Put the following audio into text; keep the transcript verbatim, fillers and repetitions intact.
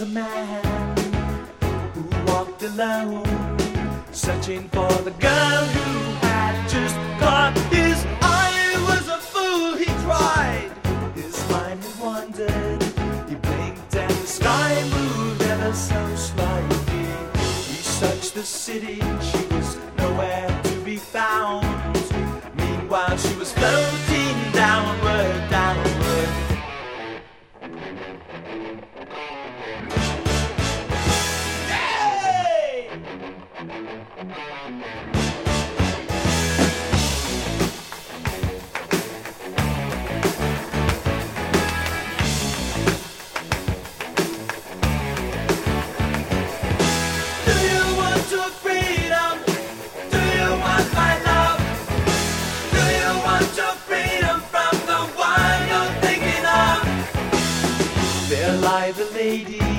a man who walked alone, searching for the girl who had just caught his eye. Was a fool, he cried. His mind had wandered. He blinked and the sky moved ever so slightly. He searched the city, she was nowhere to be found. Meanwhile, she was floating downward, downward. Hey! There lie the ladies